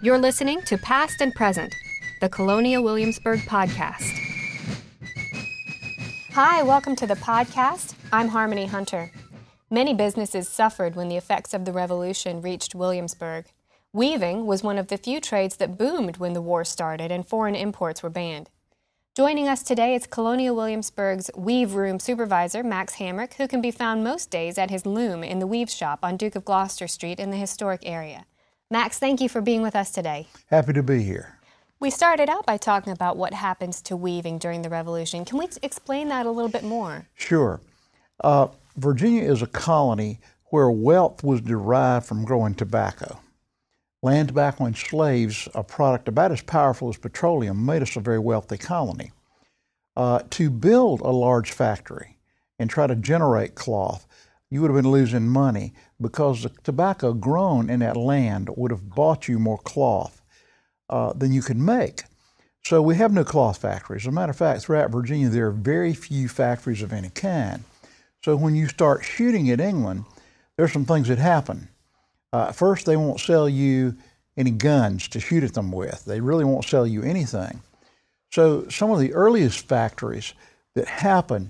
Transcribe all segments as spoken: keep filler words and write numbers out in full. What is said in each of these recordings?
You're listening to Past and Present, the Colonial Williamsburg podcast. Hi, welcome to the podcast. I'm Harmony Hunter. Many businesses suffered when the effects of the Revolution reached Williamsburg. Weaving was one of the few trades that boomed when the war started and foreign imports were banned. Joining us today is Colonial Williamsburg's Weave Room Supervisor, Max Hamrick, who can be found most days at his loom in the Weave Shop on Duke of Gloucester Street in the historic area. Max, thank you for being with us today. Happy to be here. We started out by talking about what happens to weaving during the Revolution. Can we explain that a little bit more? Sure. Uh, Virginia is a colony where wealth was derived from growing tobacco. Land, tobacco, and slaves, a product about as powerful as petroleum, made us a very wealthy colony. Uh, to build a large factory and try to generate cloth, you would have been losing money because the tobacco grown in that land would have bought you more cloth uh, than you could make. So we have no cloth factories. As a matter of fact, throughout Virginia, there are very few factories of any kind. So when you start shooting at England, there's some things that happen. Uh, first, they won't sell you any guns to shoot at them with. They really won't sell you anything. So some of the earliest factories that happen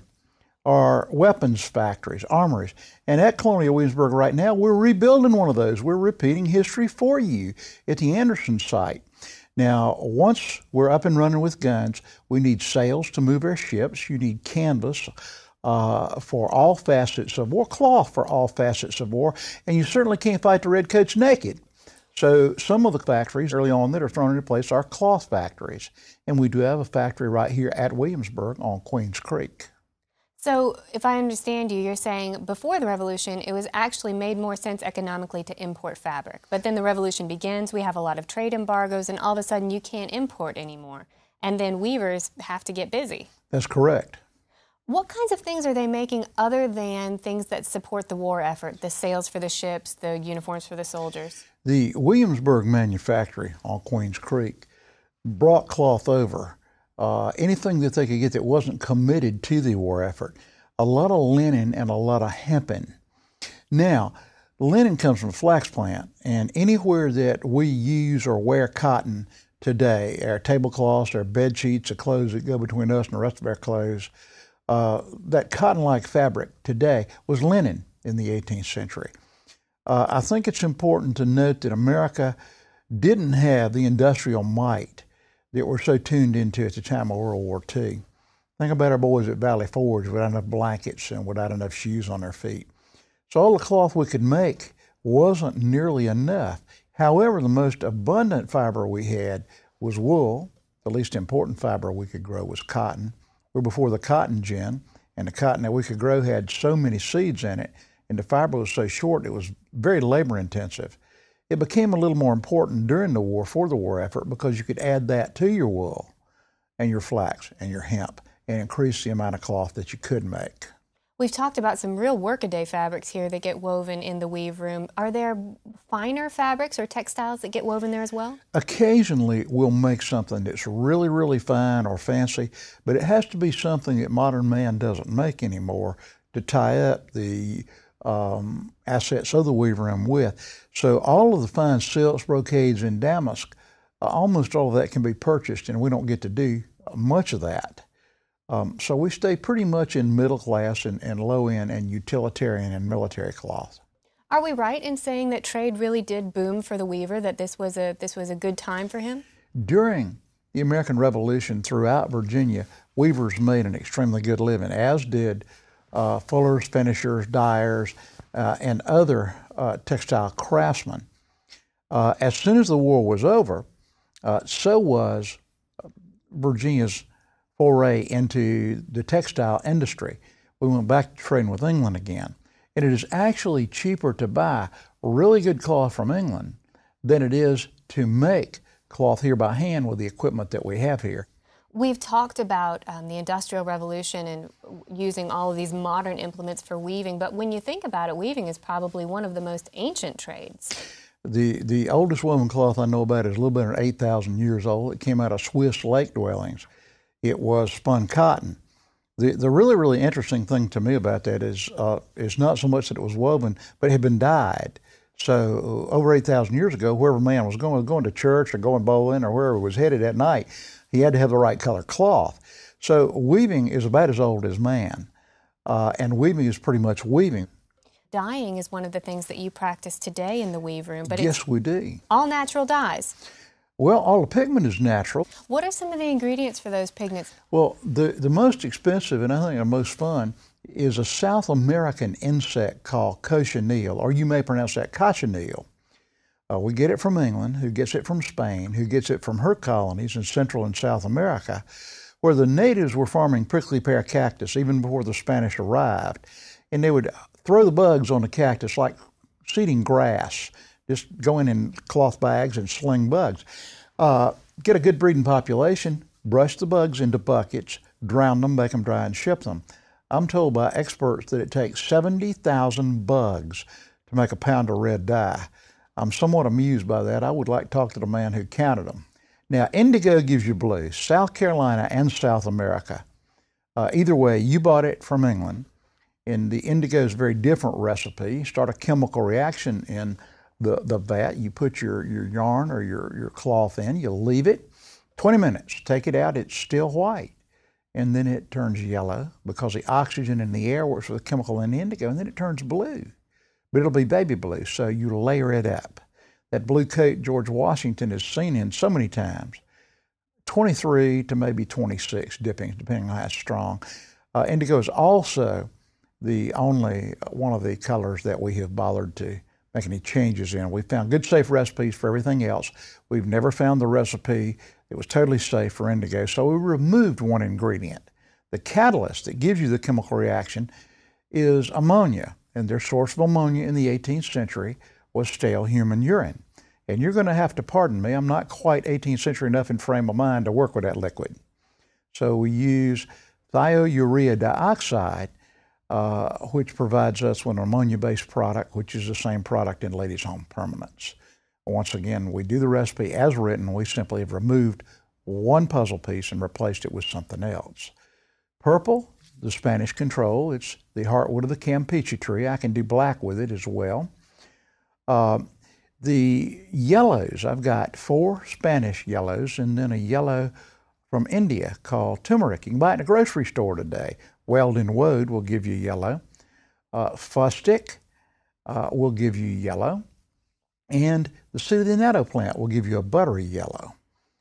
are weapons factories, armories. And at Colonial Williamsburg right now, we're rebuilding one of those. We're repeating history for you at the Anderson site. Now, once we're up and running with guns, we need sails to move our ships. You need canvas uh, for all facets of war, cloth for all facets of war, and you certainly can't fight the redcoats naked. So some of the factories early on that are thrown into place are cloth factories. And we do have a factory right here at Williamsburg on Queens Creek. So if I understand you, you're saying before the Revolution, it was actually made more sense economically to import fabric. But then the Revolution begins, we have a lot of trade embargoes, and all of a sudden you can't import anymore. And then weavers have to get busy. That's correct. What kinds of things are they making other than things that support the war effort, the sails for the ships, the uniforms for the soldiers? The Williamsburg manufactory on Queens Creek brought cloth over. Uh, anything that they could get that wasn't committed to the war effort. A lot of linen and a lot of hempen. Now, linen comes from flax plant, and anywhere that we use or wear cotton today, our tablecloths, our bed sheets, the clothes that go between us and the rest of our clothes, uh, that cotton-like fabric today was linen in the eighteenth century. Uh, I think it's important to note that America didn't have the industrial might that we're so tuned into at the time of World War Two. Think about our boys at Valley Forge without enough blankets and without enough shoes on their feet. So all the cloth we could make wasn't nearly enough. However, the most abundant fiber we had was wool. The least important fiber we could grow was cotton. We're before the cotton gin, and the cotton that we could grow had so many seeds in it, and the fiber was so short it was very labor intensive. It became a little more important during the war for the war effort because you could add that to your wool and your flax and your hemp and increase the amount of cloth that you could make. We've talked about some real workaday fabrics here that get woven in the weave room. Are there finer fabrics or textiles that get woven there as well? Occasionally we'll make something that's really, really fine or fancy, but it has to be something that modern man doesn't make anymore to tie up the Um, assets of the weave room with. So all of the fine silks, brocades, and damask, uh, almost all of that can be purchased, and we don't get to do much of that. Um, so we stay pretty much in middle class and, and low end and utilitarian and military cloth. Are we right in saying that trade really did boom for the weaver, that this was a this was a good time for him? During the American Revolution throughout Virginia, weavers made an extremely good living, as did Uh, fullers, finishers, dyers, uh, and other uh, textile craftsmen. Uh, as soon as the war was over, uh, so was Virginia's foray into the textile industry. We went back to trading with England again. And it is actually cheaper to buy really good cloth from England than it is to make cloth here by hand with the equipment that we have here. We've talked about um, the Industrial Revolution and using all of these modern implements for weaving, but when you think about it, weaving is probably one of the most ancient trades. The the oldest woven cloth I know about is a little bit over eight thousand years old. It came out of Swiss lake dwellings. It was spun cotton. The the really, really interesting thing to me about that is uh, is not so much that it was woven, but it had been dyed. So over eight thousand years ago, wherever man was going, going to church or going bowling or wherever he was headed at night, he had to have the right color cloth. So weaving is about as old as man, uh, and weaving is pretty much weaving. Dyeing is one of the things that you practice today in the weave room, but yes, it's we do. all natural dyes. Well, all the pigment is natural. What are some of the ingredients for those pigments? Well, the, the most expensive and I think the most fun is a South American insect called cochineal, or you may pronounce that cochineal. Uh, we get it from England, who gets it from Spain, who gets it from her colonies in Central and South America, where the natives were farming prickly pear cactus even before the Spanish arrived. And they would throw the bugs on the cactus like seeding grass, just go in in cloth bags and sling bugs. Uh, get a good breeding population, brush the bugs into buckets, drown them, make them dry, and ship them. I'm told by experts that it takes seventy thousand bugs to make a pound of red dye. I'm somewhat amused by that. I would like to talk to the man who counted them. Now, indigo gives you blue, South Carolina and South America. Uh, either way, you bought it from England, and the indigo is a very different recipe. You start a chemical reaction in the, the vat. You put your, your yarn or your, your cloth in, you leave it twenty minutes. Take it out, it's still white. And then it turns yellow because the oxygen in the air works with the chemical in the indigo, and then it turns blue. But it'll be baby blue, so you layer it up. That blue coat George Washington has seen in so many times, twenty-three to maybe twenty-six dippings, depending on how strong. Uh, indigo is also the only one of the colors that we have bothered to make any changes in. We've found good, safe recipes for everything else. We've never found the recipe that was totally safe for indigo, so we removed one ingredient. The catalyst that gives you the chemical reaction is ammonia, and their source of ammonia in the eighteenth century was stale human urine. And you're going to have to pardon me, I'm not quite eighteenth century enough in frame of mind to work with that liquid. So we use thiourea dioxide, uh, which provides us with an ammonia-based product, which is the same product in Ladies Home Permanents. Once again, we do the recipe as written. We simply have removed one puzzle piece and replaced it with something else. Purple, the Spanish control. It's the heartwood of the Campeche tree. I can do black with it as well. Uh, the yellows, I've got four Spanish yellows and then a yellow from India called turmeric. You can buy it in a grocery store today. Weldon Woad will give you yellow. Uh, Fustic uh, will give you yellow. And the seed of the annatto plant will give you a buttery yellow.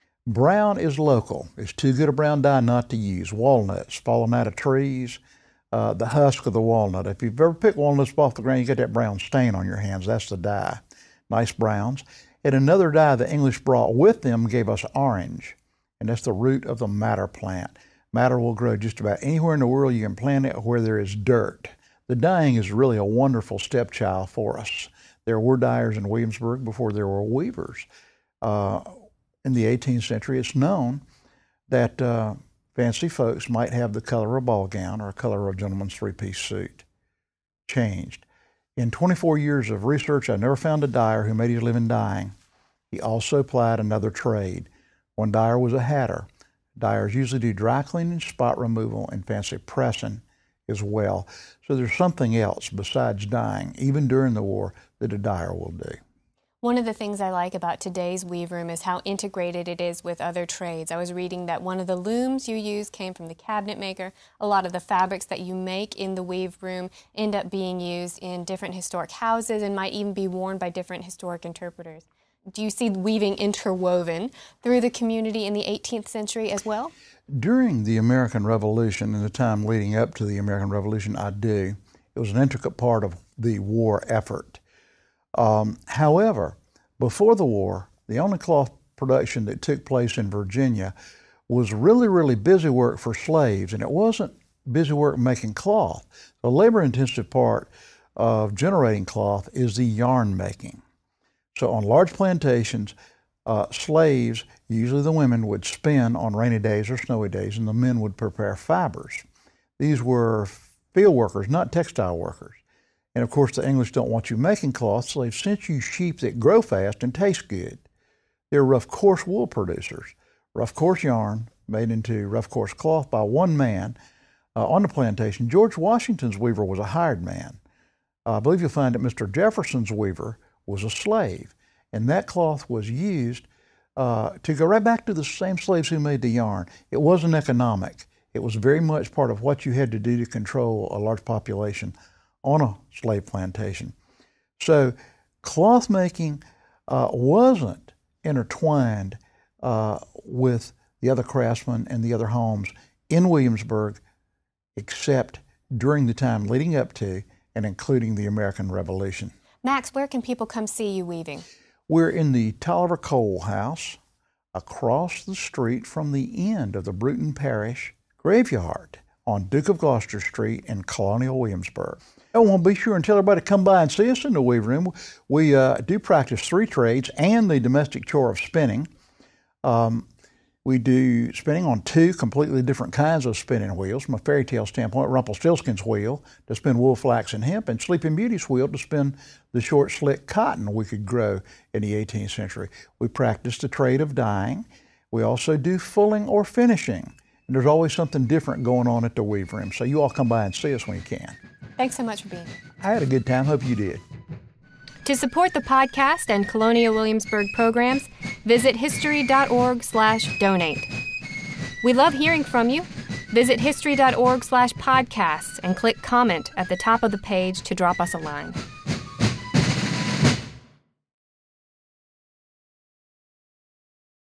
Brown is local. It's too good a brown dye not to use. Walnuts falling out of trees, uh, the husk of the walnut. If you've ever picked walnuts off the ground, you get that brown stain on your hands. That's the dye. Nice browns. And another dye the English brought with them gave us orange, and that's the root of the madder plant. Madder will grow just about anywhere in the world you can plant it where there is dirt. The dyeing is really a wonderful stepchild for us. There were dyers in Williamsburg before there were weavers. Uh, in the eighteenth century, it's known that uh, fancy folks might have the color of a ball gown or a color of a gentleman's three-piece suit changed. In twenty-four years of research, I never found a dyer who made his living dyeing. He also plied another trade. One dyer was a hatter. Dyers usually do dry cleaning, spot removal, and fancy pressing as well. So there's something else besides dyeing, even during the war, that a dyer will do. One of the things I like about today's weave room is how integrated it is with other trades. I was reading that one of the looms you use came from the cabinet maker. A lot of the fabrics that you make in the weave room end up being used in different historic houses and might even be worn by different historic interpreters. Do you see weaving interwoven through the community in the eighteenth century as well? During the American Revolution and the time leading up to the American Revolution, I do. It was an intricate part of the war effort. Um, however, before the war, the only cloth production that took place in Virginia was really, really busy work for slaves, and it wasn't busy work making cloth. The labor-intensive part of generating cloth is the yarn making. So on large plantations, uh, slaves, usually the women, would spin on rainy days or snowy days, and the men would prepare fibers. These were field workers, not textile workers. And of course, the English don't want you making cloth, so they've sent you sheep that grow fast and taste good. They're rough, coarse wool producers. Rough, coarse yarn made into rough, coarse cloth by one man uh, on the plantation. George Washington's weaver was a hired man. Uh, I believe you'll find that Mister Jefferson's weaver was a slave. And that cloth was used uh, to go right back to the same slaves who made the yarn. It wasn't economic. It was very much part of what you had to do to control a large population on a slave plantation. So cloth making uh, wasn't intertwined uh, with the other craftsmen and the other homes in Williamsburg, except during the time leading up to and including the American Revolution. Max, where can people come see you weaving? We're in the Tolliver Coal House, across the street from the end of the Bruton Parish Graveyard on Duke of Gloucester Street in Colonial Williamsburg. I want to be sure and tell everybody to come by and see us in the weaving room. We uh, do practice three trades and the domestic chore of spinning. Um, we do spinning on two completely different kinds of spinning wheels. From a fairy tale standpoint, Rumpelstiltskin's wheel to spin wool, flax, and hemp, and Sleeping Beauty's wheel to spin the short, slick cotton we could grow in the eighteenth century. We practice the trade of dyeing. We also do fulling or finishing. And there's always something different going on at the weaving room. So you all come by and see us when you can. Thanks so much for being here. I had a good time. Hope you did. To support the podcast and Colonial Williamsburg programs, visit history.org slash donate. We love hearing from you. Visit history.org slash podcasts and click comment at the top of the page to drop us a line.